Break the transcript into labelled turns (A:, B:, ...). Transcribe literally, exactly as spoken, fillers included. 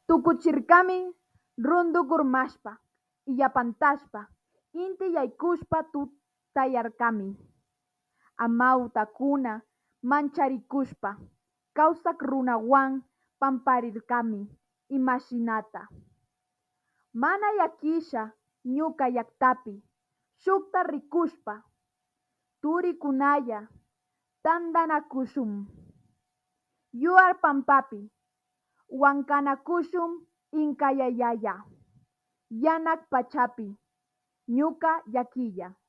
A: Tukuchirkami runtukurmashpa, illapantashpa, inti yaykushpa tutayarkami. Amawtakuna mancharikushpa, kawsaq runawan pamparirkami imashinata. Mana llakisha ñuka llaktapi, shukta rikushpa, turikunalla tantanakushun. Yuar pampapi wankanakushun inkayayaya, yanak pachapi ñuka llakilla.